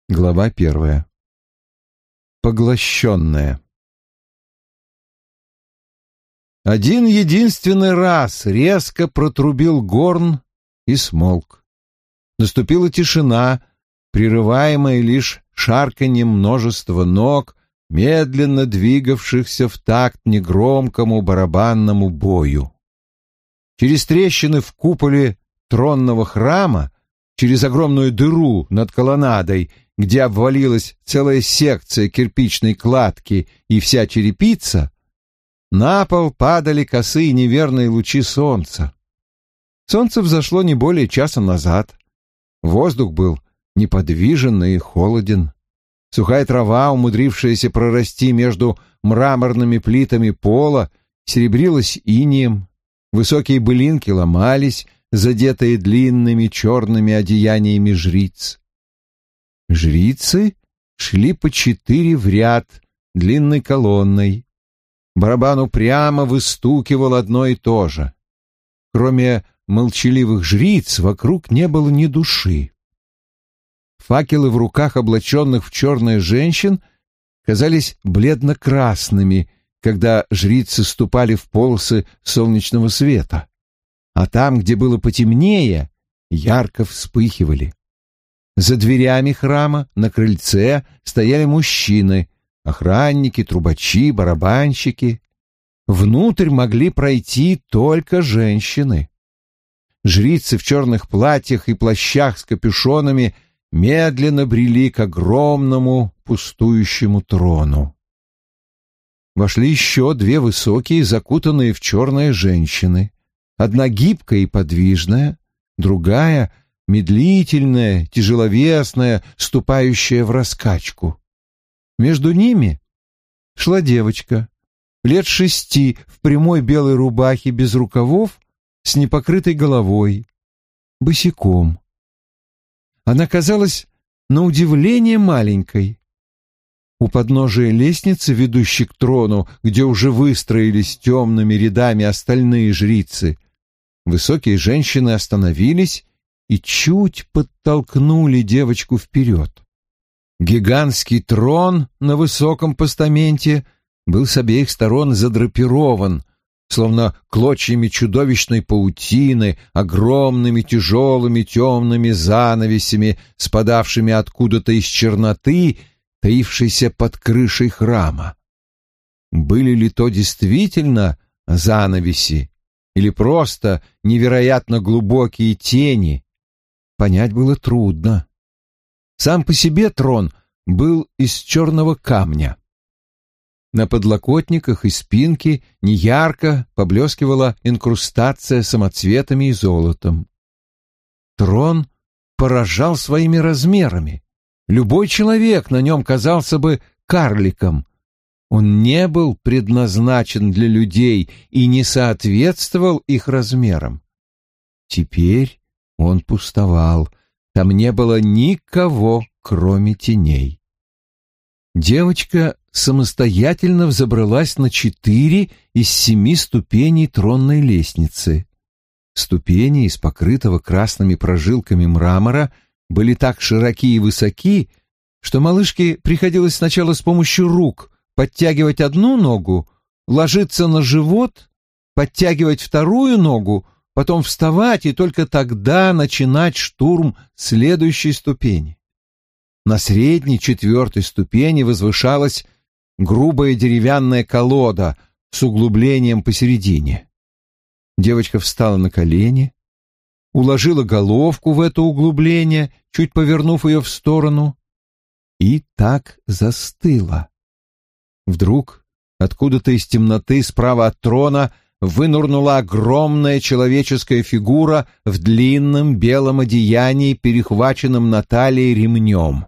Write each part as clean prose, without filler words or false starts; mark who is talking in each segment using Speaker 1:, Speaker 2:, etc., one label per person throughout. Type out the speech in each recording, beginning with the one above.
Speaker 1: Глава 1. Поглощенная. Один единственный раз резко протрубил горн и смолк. Наступила тишина, прерываемая лишь шарканьем множества ног, медленно двигавшихся в такт негромкому барабанному бою. Через трещины в куполе тронного храма, через огромную дыру над колоннадой, где обвалилась целая секция кирпичной кладки и вся черепица, на пол падали косые неверные лучи солнца. Солнце взошло не более часа назад. Воздух был неподвижен и холоден. Сухая трава, умудрившаяся прорасти между мраморными плитами пола, серебрилась инеем. Высокие былинки ломались, задетые длинными черными одеяниями жриц. Жрицы шли по 4 в ряд длинной колонной. Барабан упрямо выстукивал одно и то же. Кроме молчаливых жриц вокруг не было ни души. Факелы в руках облаченных в черное женщин казались бледно-красными, когда жрицы ступали в полосы солнечного света, а там, где было потемнее, ярко вспыхивали. За дверями храма на крыльце стояли мужчины, охранники, трубачи, барабанщики. Внутрь могли пройти только женщины. Жрицы в черных платьях и плащах с капюшонами медленно брели к огромному пустующему трону. Вошли еще 2 высокие, закутанные в черные женщины. Одна гибкая и подвижная, другая — медлительная, тяжеловесная, ступающая в раскачку. Между ними шла девочка, лет 6, в прямой белой рубахе без рукавов, с непокрытой головой, босиком. Она казалась на удивление маленькой. У подножия лестницы, ведущей к трону, где уже выстроились темными рядами остальные жрицы, высокие женщины остановились и чуть подтолкнули девочку вперед. Гигантский трон на высоком постаменте был с обеих сторон задрапирован, словно клочьями чудовищной паутины, огромными тяжелыми темными занавесями, спадавшими откуда-то из черноты, таившейся под крышей храма. Были ли то действительно занавеси или просто невероятно глубокие тени, понять было трудно. Сам по себе трон был из черного камня. На подлокотниках и спинке неярко поблескивала инкрустация самоцветами и золотом. Трон поражал своими размерами. Любой человек на нем казался бы карликом. Он не был предназначен для людей и не соответствовал их размерам. Теперь он пустовал. Там не было никого, кроме теней. Девочка самостоятельно взобралась на 4 из 7 ступеней тронной лестницы. Ступени из покрытого красными прожилками мрамора были так широки и высоки, что малышке приходилось сначала с помощью рук подтягивать одну ногу, ложиться на живот, подтягивать вторую ногу, потом вставать и только тогда начинать штурм следующей ступени. На средней 4 ступени возвышалась грубая деревянная колода с углублением посередине. Девочка встала на колени, уложила головку в это углубление, чуть повернув ее в сторону, и так застыла. Вдруг откуда-то из темноты справа от трона вынырнула огромная человеческая фигура в длинном белом одеянии, перехваченном на талии ремнем.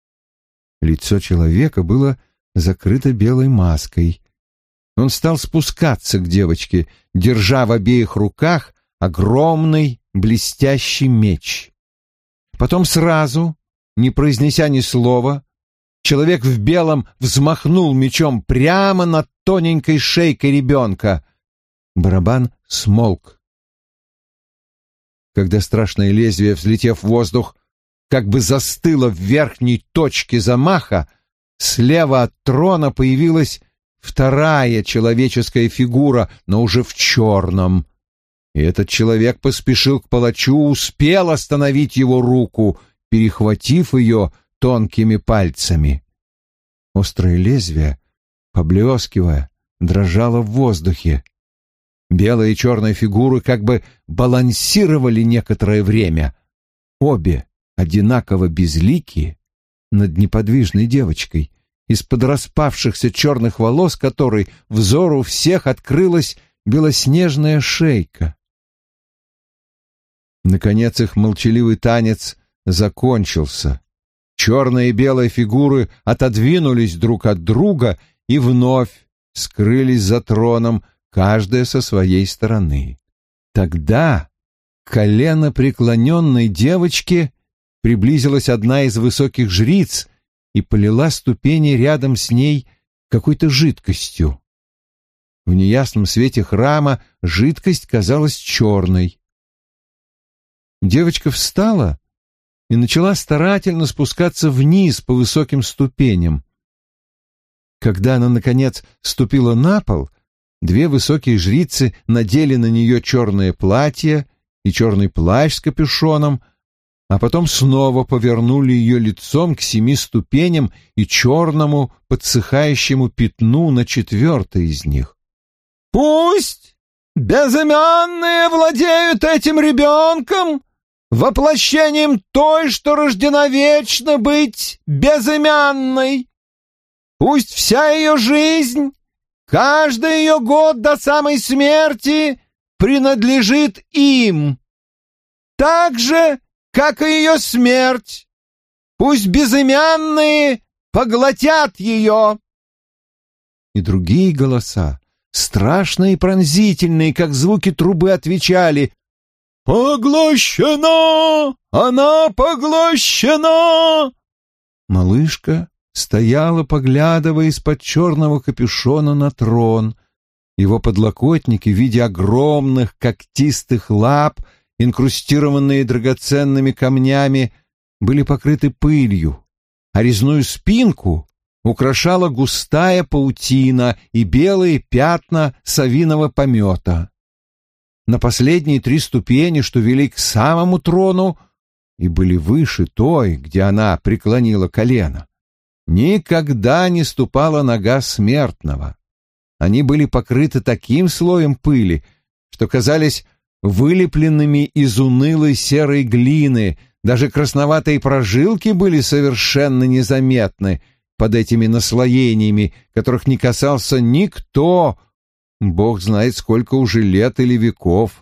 Speaker 1: Лицо человека было закрыто белой маской. Он стал спускаться к девочке, держа в обеих руках огромный блестящий меч. Потом сразу, не произнеся ни слова, человек в белом взмахнул мечом прямо над тоненькой шейкой ребенка. Барабан смолк. Когда страшное лезвие, взлетев в воздух, как бы застыла в верхней точке замаха, слева от трона появилась вторая человеческая фигура, но уже в черном. И этот человек поспешил к палачу, успел остановить его руку, перехватив ее тонкими пальцами. Острое лезвие, поблескивая, дрожало в воздухе. Белые и черные фигуры как бы балансировали некоторое время. Обе одинаково безликие над неподвижной девочкой, из-под распавшихся черных волос которой взору всех открылась белоснежная шейка. Наконец их молчаливый танец закончился. Черные и белые фигуры отодвинулись друг от друга и вновь скрылись за троном, каждая со своей стороны. Тогда к коленопреклоненной девочке приблизилась одна из высоких жриц и полила ступени рядом с ней какой-то жидкостью. В неясном свете храма жидкость казалась черной. Девочка встала и начала старательно спускаться вниз по высоким ступеням. Когда она, наконец, ступила на пол, две высокие жрицы надели на нее черное платье и черный плащ с капюшоном, а потом снова повернули ее лицом к 7 ступеням и черному подсыхающему пятну на 4-й из них. «Пусть безымянные владеют этим ребенком, воплощением той, что рождена вечно быть безымянной. Пусть вся ее жизнь, каждый ее год до самой смерти принадлежит им, так же, как и ее смерть. Пусть безымянные поглотят ее». И другие голоса, страшные и пронзительные, как звуки трубы, отвечали: «Поглощена! Она поглощена!» Малышка стояла, поглядывая из-под черного капюшона на трон. Его подлокотники в виде огромных когтистых лап, инкрустированные драгоценными камнями, были покрыты пылью, а резную спинку украшала густая паутина и белые пятна совиного помета. На последние 3 ступени, что вели к самому трону и были выше той, где она преклонила колено, никогда не ступала нога смертного. Они были покрыты таким слоем пыли, что казались вылепленными из унылой серой глины, даже красноватые прожилки были совершенно незаметны под этими наслоениями, которых не касался никто, Бог знает, сколько уже лет или веков.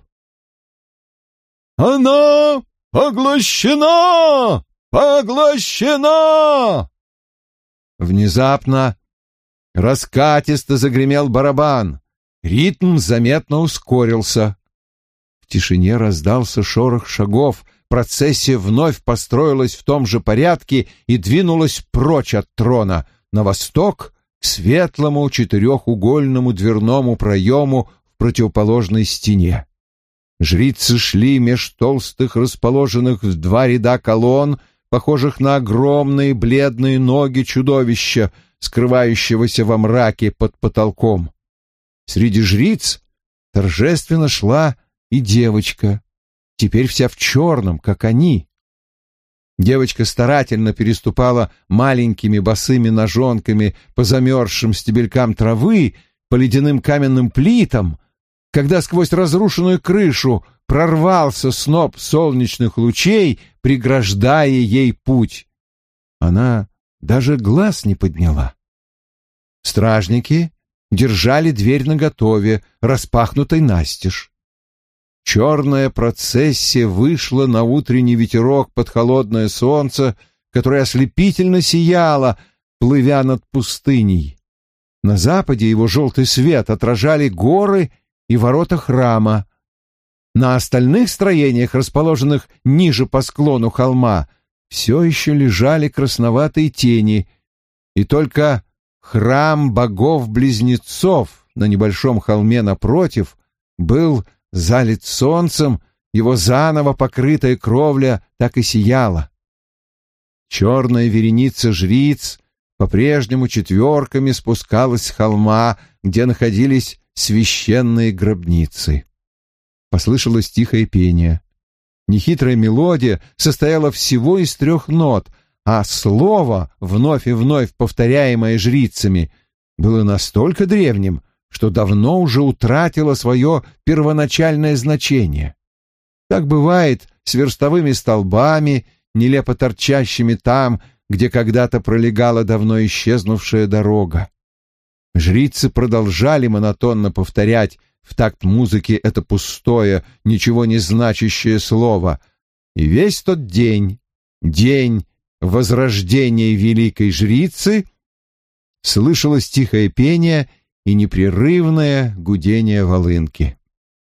Speaker 1: «Она поглощена! Поглощена!» Внезапно раскатисто загремел барабан. Ритм заметно ускорился. В тишине раздался шорох шагов. Процессия вновь построилась в том же порядке и двинулась прочь от трона, на восток, к светлому четырехугольному дверному проему в противоположной стене. Жрицы шли меж толстых, расположенных в 2 ряда колонн, похожих на огромные бледные ноги чудовища, скрывающегося во мраке под потолком. Среди жриц торжественно шла и девочка, теперь вся в черном, как они. Девочка старательно переступала маленькими босыми ножонками по замерзшим стебелькам травы, по ледяным каменным плитам, когда сквозь разрушенную крышу прорвался сноп солнечных лучей, преграждая ей путь. Она даже глаз не подняла. Стражники держали дверь наготове, распахнутой настежь. Черная процессия вышла на утренний ветерок под холодное солнце, которое ослепительно сияло, плывя над пустыней. На западе его желтый свет отражали горы и ворота храма. На остальных строениях, расположенных ниже по склону холма, все еще лежали красноватые тени, и только храм богов-близнецов на небольшом холме напротив был залит солнцем, его заново покрытая кровля так и сияла. Черная вереница жриц по-прежнему четверками спускалась с холма, где находились священные гробницы. Послышалось тихое пение. Нехитрая мелодия состояла всего из 3 нот, а слово, вновь и вновь повторяемое жрицами, было настолько древним, что давно уже утратило свое первоначальное значение. Так бывает с верстовыми столбами, нелепо торчащими там, где когда-то пролегала давно исчезнувшая дорога. Жрицы продолжали монотонно повторять в такт музыки это пустое, ничего не значащее слово, и весь тот день, день возрождения великой жрицы, слышалось тихое пение и непрерывное гудение волынки.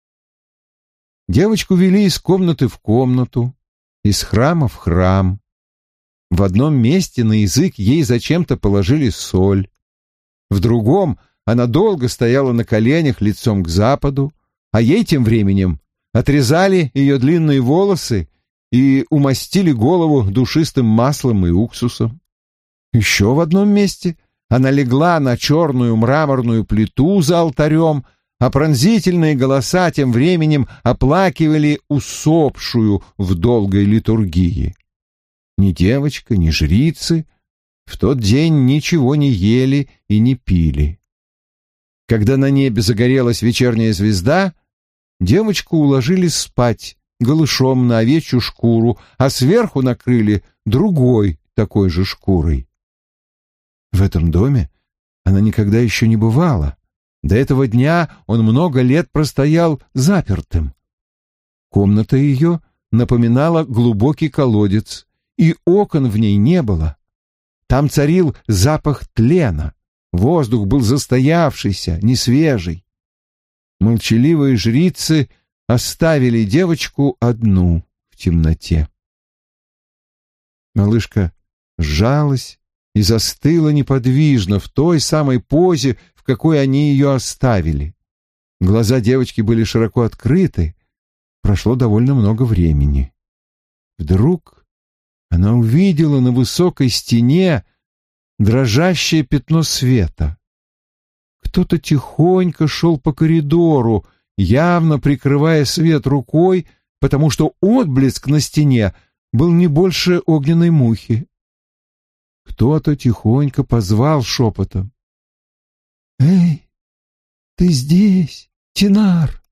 Speaker 1: Девочку вели из комнаты в комнату, из храма в храм. В одном месте на язык ей зачем-то положили соль. В другом она долго стояла на коленях лицом к западу, а ей тем временем отрезали ее длинные волосы и умастили голову душистым маслом и уксусом. Еще в одном месте она легла на черную мраморную плиту за алтарем, а пронзительные голоса тем временем оплакивали усопшую в долгой литургии. Ни девочка, ни жрицы в тот день ничего не ели и не пили. Когда на небе загорелась вечерняя звезда, девочку уложили спать голышом на овечью шкуру, а сверху накрыли другой такой же шкурой. В этом доме она никогда еще не бывала. До этого дня он много лет простоял запертым. Комната ее напоминала глубокий колодец, и окон в ней не было. Там царил запах тлена, воздух был застоявшийся, несвежий. Молчаливые жрицы оставили девочку одну в темноте. Малышка сжалась и застыла неподвижно в той самой позе, в какой они ее оставили. Глаза девочки были широко открыты. Прошло довольно много времени. Вдруг она увидела на высокой стене дрожащее пятно света. Кто-то тихонько шел по коридору, явно прикрывая свет рукой, потому что отблеск на стене был не больше огненной мухи. Кто-то тихонько позвал шепотом: «Эй, ты здесь, Тинар?»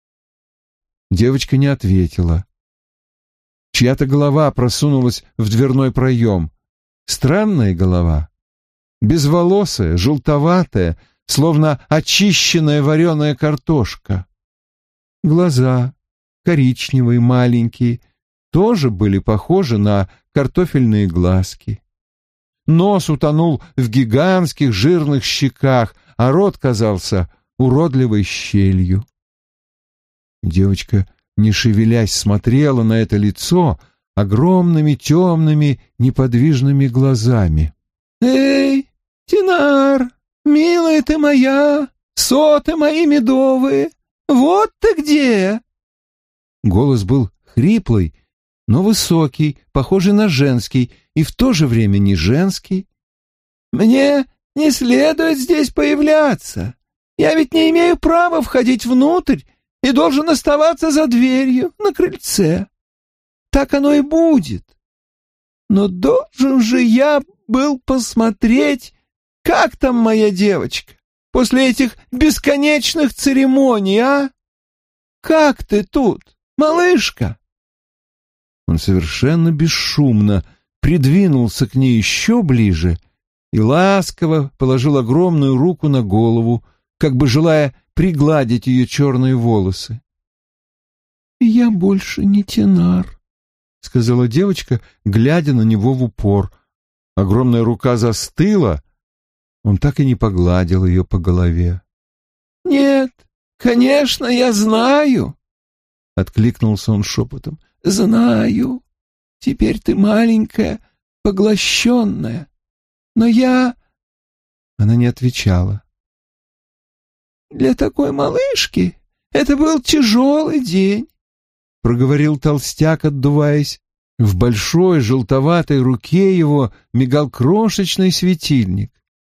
Speaker 1: Девочка не ответила. Чья-то голова просунулась в дверной проем. Странная голова, безволосая, желтоватая, словно очищенная вареная картошка. Глаза, коричневые, маленькие, тоже были похожи на картофельные глазки. Нос утонул в гигантских жирных щеках, а рот казался уродливой щелью. Девочка, не шевелясь, смотрела на это лицо огромными темными неподвижными глазами. «Эй, Тинар, милая ты моя, соты мои медовые, вот ты где!» Голос был хриплый, но высокий, похожий на женский, и в то же время не женский. «Мне не следует здесь появляться. Я ведь не имею права входить внутрь и должен оставаться за дверью на крыльце. Так оно и будет. Но должен же я был посмотреть, как там моя девочка после этих бесконечных церемоний, а? Как ты тут, малышка?» Он совершенно бесшумно придвинулся к ней еще ближе и ласково положил огромную руку на голову, как бы желая пригладить ее черные волосы. «Я больше не Тинар», — сказала девочка, глядя на него в упор. Огромная рука застыла, он так и не погладил ее по голове. «Нет, конечно, я знаю», — откликнулся он шепотом. «Знаю. Теперь ты маленькая, поглощенная. Но я...» Она не отвечала. «Для такой малышки это был тяжелый день», — проговорил толстяк, отдуваясь. В большой желтоватой руке его мигал крошечный светильник.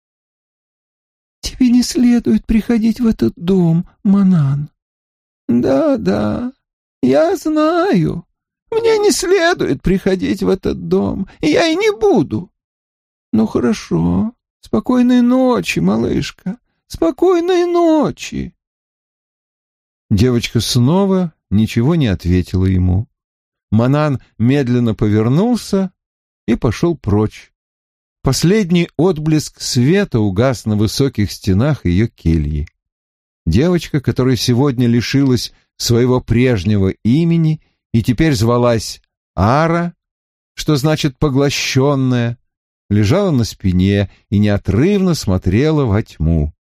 Speaker 1: «Тебе не следует приходить в этот дом, Манан». «Да, я знаю. Мне не следует приходить в этот дом, и я и не буду. Ну хорошо, спокойной ночи, малышка, спокойной ночи». Девочка снова ничего не ответила ему. Манан медленно повернулся и пошел прочь. Последний отблеск света угас на высоких стенах ее кельи. Девочка, которая сегодня лишилась своего прежнего имени и теперь звалась Ара, что значит «поглощенная», лежала на спине и неотрывно смотрела во тьму.